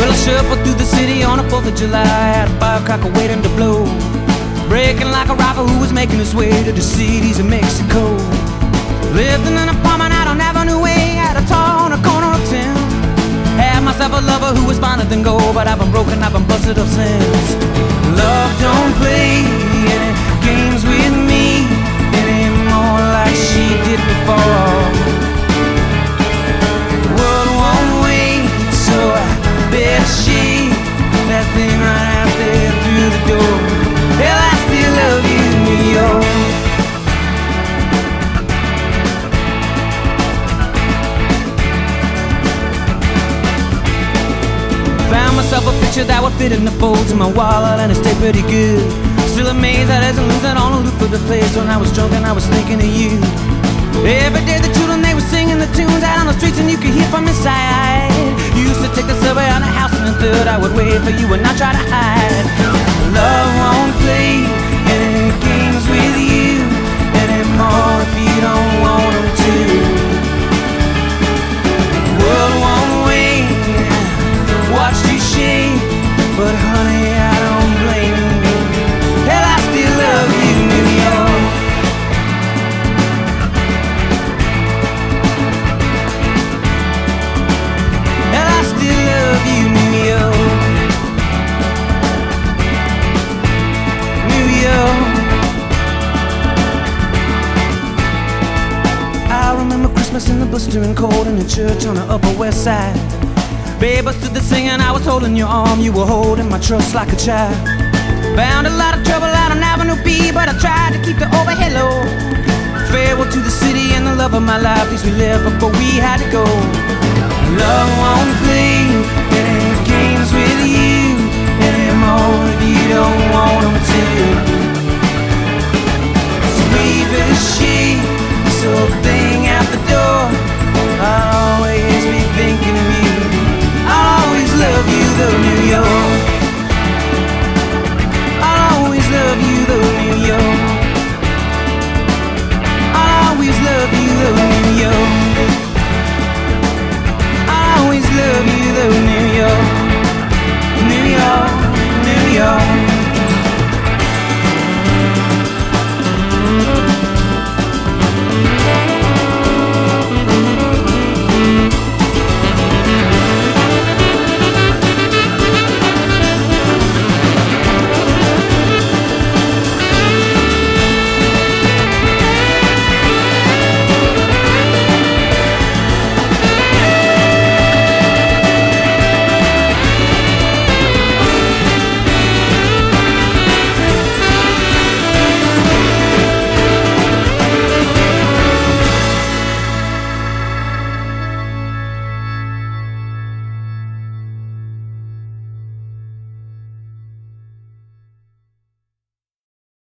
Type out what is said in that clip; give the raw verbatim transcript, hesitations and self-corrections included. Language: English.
Well, I shuffled through the city on the fourth of July, had a firecracker waiting to blow, breaking like a rocker who was making his way to the cities of Mexico. Lived in an apartment out on Avenue A, at a tall on a corner of town. Had myself a lover who was finer than gold, but I've been broken, I've been busted up since. Love don't play any games with me anymore like she did before. The world won't wait, so I bet she that thing right out there through the door. Hell, I still love you, New York. Found myself a picture that would fit in the folds of my wallet, and it stayed pretty good. Still amazed that I isn't losing on the loop of the place. When I was drunk and I was thinking of you. Every day the children, they were singing the tunes out on the streets, and you could hear from inside. You used to take the subway on the house in the third. I would wait for you and not try to hide. Love won't play any games with you anymore if you don't want them to. The world won't wait, watched you shake, but honey, I don't blame you. Hell, I still love you, New York. Hell, I still love you, New York. New York. I remember Christmas in the blistering cold in the church on the Upper West Side. Babe, I stood there singing, I was holding your arm, you were holding my trust like a child. Found a lot of trouble out on Avenue B, but I tried to keep the overhead low. Farewell to the city and the love of my life, these we left before we had to go. Love won't play